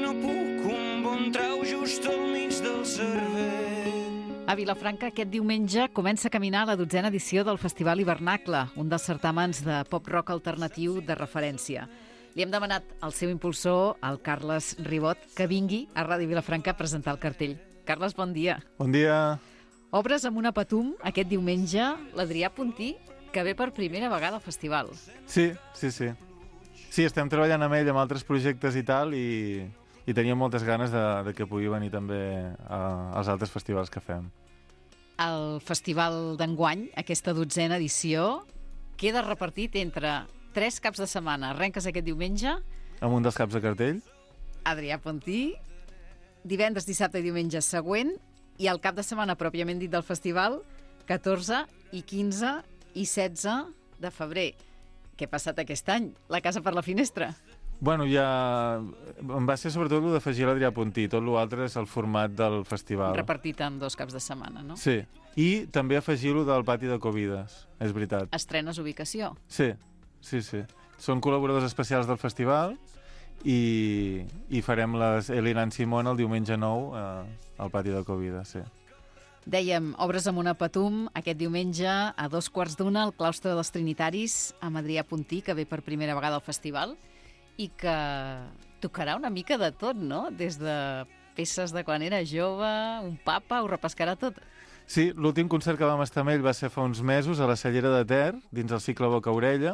no puc, un bon trau just al mig del cervell. A Vilafranca aquest diumenge comença a caminar la 12a edició del Festival Hivernacle, un dels certàmens de pop-rock alternatiu de referència. Li hem demanat al seu impulsor, el Carles Ribot, que vingui a Ràdio Vilafranca a presentar el cartell. Carles, bon dia. Bon dia. Obres amb una patum aquest diumenge l'Adrià Puntí, que ve per primera vegada al festival. Sí. Sí, estem treballant amb ell amb altres projectes i tal, i teníem moltes ganes de que pugui venir també als altres festivals que fem. El festival d'enguany, aquesta 12a edició, queda repartit entre 3 caps de setmana. Arrenques aquest diumenge. Amb un dels caps de cartell. Adrià Puntí. Divendres, dissabte i diumenge següent. I el cap de setmana pròpiament dit del festival, 14 i 15 i 16 de febrer. Què ha passat aquest any? La casa per la finestra. Bueno, ja em va ser sobretot el d'afegir l'Adrià Puntí. Tot l'altre és el format del festival. Repartit en 2 caps de setmana, no? Sí. I també afegir-lo del pati de Covides, és veritat. Estrenes ubicació. Sí. Són col·laboradors especials del festival i farem les Eli Nancy Simon el diumenge 9 al pati de Covides, sí. Dèiem, obres amb una patum aquest diumenge a 2:15 al claustre dels Trinitaris amb Adrià Puntí, que ve per primera vegada al festival i que tocarà una mica de tot, no? Des de peces de quan era jove, un papa, ho repescarà tot. Sí, l'últim concert que vam estar amb ell va ser fa uns mesos a la Cellera de Ter, dins el cicle Boca-Orella,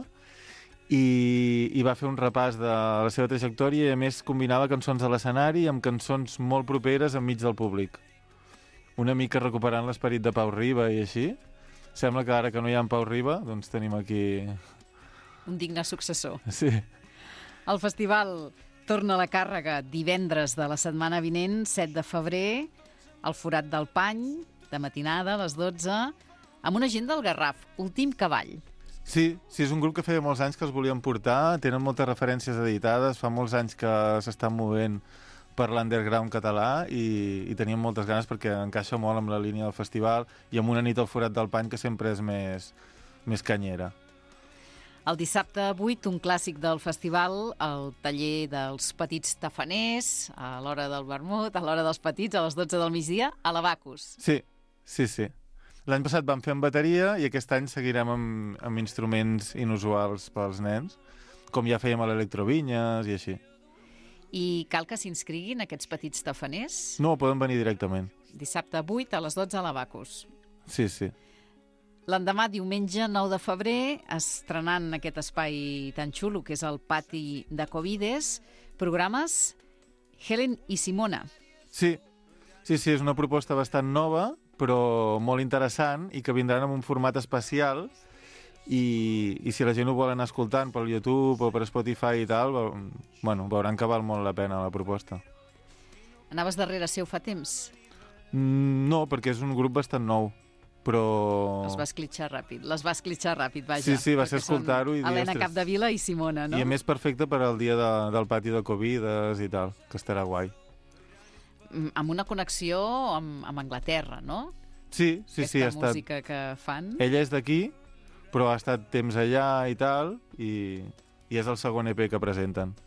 i va fer un repàs de la seva trajectòria i a més combinava cançons a l'escenari amb cançons molt properes enmig del públic. Una mica recuperant l'esperit de Pau Riba i així. Sembla que ara que no hi ha en Pau Riba, doncs tenim aquí... Un digne successor. Sí. El festival torna a la càrrega divendres de la setmana vinent, 7 de febrer, al Forat del Pany, de matinada a les 12, amb una gent del Garraf, Últim Cavall. Sí, és un grup que feia molts anys que els volíem portar, tenen moltes referències editades, fa molts anys que s'estan movent per l'underground català i teníem moltes ganes perquè encaixa molt amb la línia del festival i amb una nit al Forat del Pany que sempre és més canyera. El dissabte 8, un clàssic del festival, el taller dels petits tafaners, a l'hora del vermut, a l'hora dels petits, a les 12 del migdia, a l'Abacus. Sí. L'any passat vam fer amb bateria i aquest any seguirem amb instruments inusuals pels nens, com ja fèiem a l'Electrovinyes i així. I cal que s'inscriguin aquests petits tafaners? No, poden venir directament. Dissabte 8 a les 12 a l'Abacus. Sí. L'endemà, diumenge 9 de febrer, estrenant aquest espai tan xulo que és el pati de Covides, programes Helen i Simona. Sí, és una proposta bastant nova, però molt interessant i que vindran en un format especial i si la gent ho vol anar escoltant per YouTube o per Spotify i tal, veuran que val molt la pena la proposta. Anaves darrere seu fa temps? No, perquè és un grup bastant nou. Però... Les vas clitxar ràpid, vaja. Sí, va ser escoltar-ho i dir... Helena Capdevila i Simona, no? I a més perfecte per al dia del pati de Covides i tal, que estarà guai. Amb una connexió amb Anglaterra, no? Sí, ha estat... Aquesta música que fan. Ella és d'aquí, però ha estat temps allà i tal, i és el segon EP que presenten.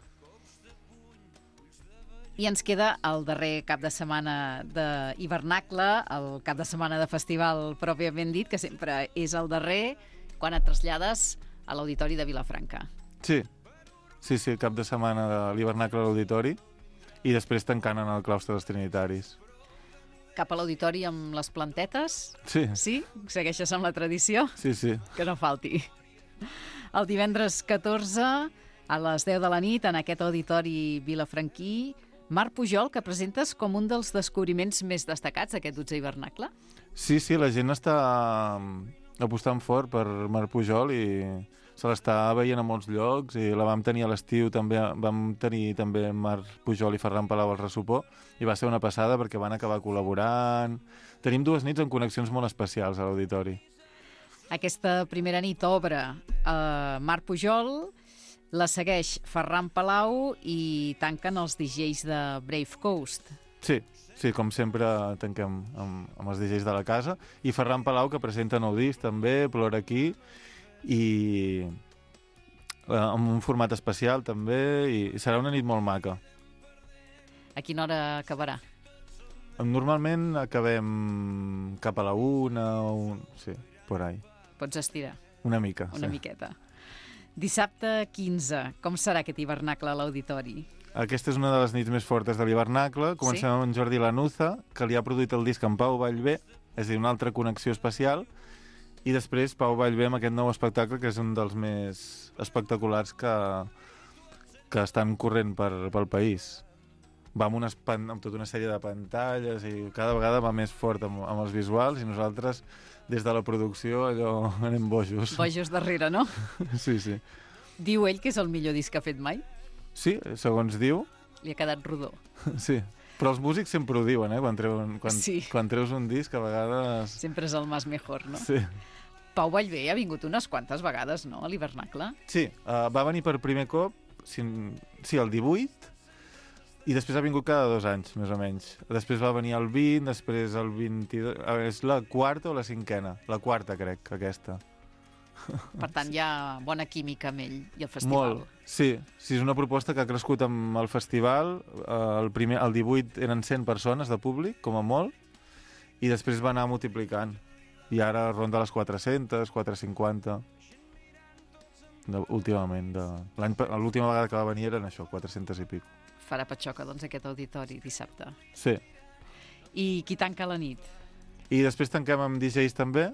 I ens queda el darrer cap de setmana d'hivernacle, el cap de setmana de festival pròpiament dit, que sempre és el darrer, quan et trasllades a l'Auditori de Vilafranca. Sí, cap de setmana de l'hivernacle a l'Auditori i després tancant en el claustre dels Trinitaris. Cap a l'Auditori amb les plantetes? Sí. Sí? Segueixes amb la tradició? Sí. Que no falti. El divendres 14, a les 10 de la nit, en aquest auditori vilafranquí, Marc Pujol, que presentes com un dels descobriments més destacats d'aquest 12è hivernacle. Sí, la gent està apostant fort per Marc Pujol i se l'està veient a molts llocs i la vam tenir a l'estiu, també vam tenir també Marc Pujol i Ferran Palau al Ressupó i va ser una passada perquè van acabar col·laborant. Tenim 2 nits amb connexions molt especials a l'auditori. Aquesta primera nit obre Marc Pujol, la segueix Ferran Palau i tanquen els DJs de Brave Coast. Sí, com sempre tanquem amb els DJs de la casa. I Ferran Palau, que presenta nou disc també, Plora aquí, i amb un format especial també, i serà una nit molt maca. A quina hora acabarà? Normalment acabem cap a la 1 o... Sí, por ahí. Pots estirar Una mica. una miqueta. Dissabte 15, com serà aquest hivernacle a l'Auditori? Aquesta és una de les nits més fortes de l'hivernacle. Comencem amb en Jordi Lanuza, que li ha produït el disc en Pau Vallvé, és a dir, una altra connexió especial, i després Pau Vallvé amb aquest nou espectacle, que és un dels més espectaculars que estan corrent pel país. Va amb tota una sèrie de pantalles i cada vegada va més fort amb els visuals i nosaltres, des de la producció, allò anem bojos. Bojos darrere, no? Sí, sí. Diu ell que és el millor disc que ha fet mai? Sí, segons diu. Li ha quedat rodó. Sí, però els músics sempre ho diuen, Sí. Quan treus un disc, a vegades... Sempre és el más mejor, no? Sí. Pau Vallvé ha vingut unes quantes vegades, no?, a l'hivernacle. Sí, va venir per primer cop, el 18, i després ha vingut cada 2 anys, més o menys. Després va venir el 20, després el 22... És la quarta o la cinquena? La quarta, crec, aquesta. Per tant, hi ha bona química amb ell i el festival. Molt, sí, és una proposta que ha crescut amb el festival. El 18 eren 100 persones de públic, com a molt, i després va anar multiplicant. I ara ronda les 400, 450, últimament. L'última vegada que va venir eren això, 400 i pico. Farà patxoca, doncs, aquest auditori dissabte. Sí. I qui tanca la nit? I després tanquem amb DJs també.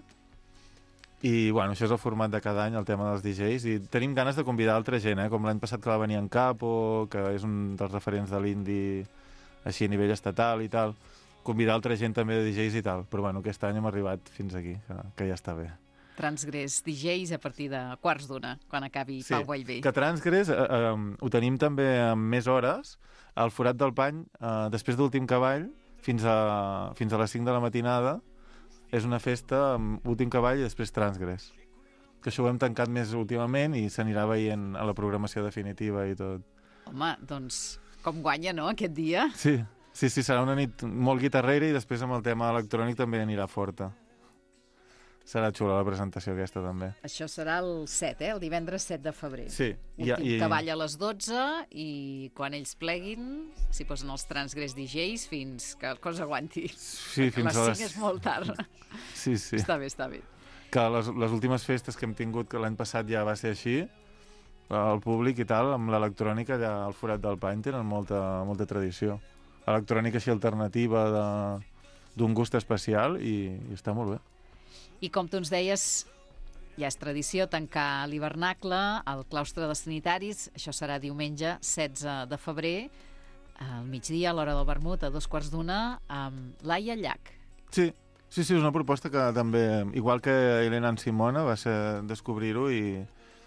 I, bueno, això és el format de cada any, el tema dels DJs, i tenim ganes de convidar altra gent, com l'any passat que va venir en Capo, que és un dels referents de l'indie així a nivell estatal i tal, convidar altra gent també de DJs i tal, però bueno, aquest any hem arribat fins aquí, que ja està bé. Transgrés DJs a partir de 1:15, quan acabi Pau Vallvé. Que Transgrés ho tenim també amb més hores, al Forat del Pany, després d'Últim Cavall, fins a les 5 de la matinada. És una festa amb Últim Cavall i després Transgrés. Que això ho hem tancat més últimament i s'anirà veient a la programació definitiva i tot. Home, doncs, com guanya, no, aquest dia? Sí, serà una nit molt guitarrera i després amb el tema electrònic també anirà forta. Serà xula la presentació aquesta també. Això serà el 7, el divendres 7 de febrer. Sí. Últim Cavall a les 12 i quan ells pleguin s'hi posen els Transgrés DJs fins que el cos aguanti. Sí, fins a les 5 és molt tard. Sí. Està bé. Que les últimes festes que hem tingut, que l'any passat ja va ser així, el públic i tal, amb l'electrònica allà al Forat del Pany tenen molta tradició. Electrònica així alternativa d'un gust especial i està molt bé. I com tu ens deies, ja és tradició tancar l'hivernacle al claustre dels Trinitaris. Això serà diumenge 16 de febrer, al migdia, a l'hora del vermut, a 2:15, amb Laia Llach. Sí, és una proposta que també, igual que Elena Simona, va ser descobrir-ho i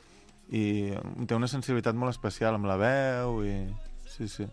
té una sensibilitat molt especial amb la veu i... Sí.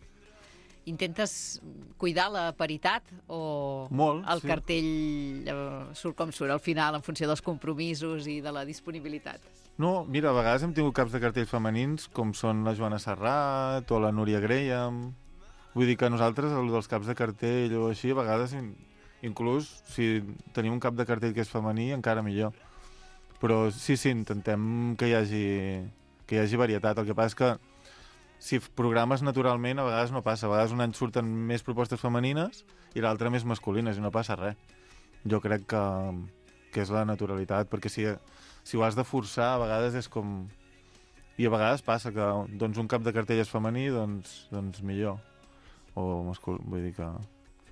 Intentes cuidar la paritat o molt, el cartell surt com surt al final en funció dels compromisos i de la disponibilitat? No, mira, a vegades hem tingut caps de cartell femenins com són la Joana Serrat o la Núria Graham. Vull dir que nosaltres, el dels caps de cartell o així, a vegades inclús si tenim un cap de cartell que és femení, encara millor. Però sí, intentem que hi hagi varietat. El que passa és que si programes naturalment, a vegades no passa. A vegades un any surten més propostes femenines i l'altre més masculines i no passa res. Jo crec que és la naturalitat, perquè si ho has de forçar, a vegades és com... I a vegades passa que un cap de cartell és femení, doncs millor. O masculí, vull dir que...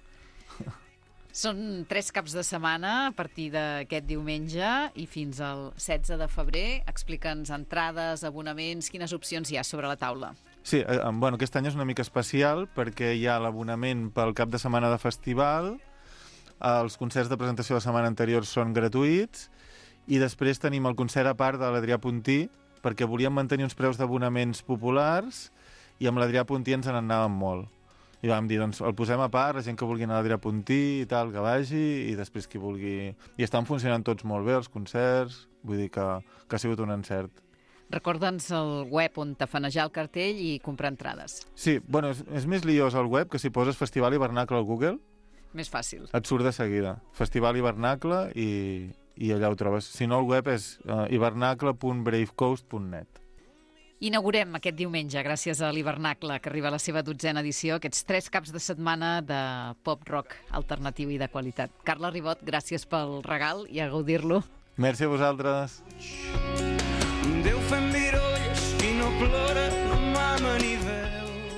Són 3 caps de setmana a partir d'aquest diumenge i fins al 16 de febrer. Explica'ns entrades, abonaments, quines opcions hi ha sobre la taula. Sí, aquest any és una mica especial perquè hi ha l'abonament pel cap de setmana de festival, els concerts de presentació de la setmana anterior són gratuïts i després tenim el concert a part de l'Adrià Puntí perquè volíem mantenir uns preus d'abonaments populars i amb l'Adrià Puntí ens n'anàvem molt. I vam dir, doncs el posem a part, la gent que vulgui anar a l'Adrià Puntí i tal, que vagi, i després qui vulgui... I estan funcionant tots molt bé, els concerts, vull dir que ha sigut un encert. Recorda'ns el web on tafanejar el cartell i comprar entrades. Sí, és més liós el web que si poses Festival Hivernacle al Google. Més fàcil. Et surt de seguida. Festival Hivernacle i allà ho trobes. Si no, el web és hivernacle.bravecoast.net. Inaugurem aquest diumenge, gràcies a l'Hivernacle, que arriba a la seva 12a edició, aquests 3 caps de setmana de pop-rock alternatiu i de qualitat. Carla Ribot, gràcies pel regal i a gaudir-lo. Merci a vosaltres. Déu fent virolles i no plora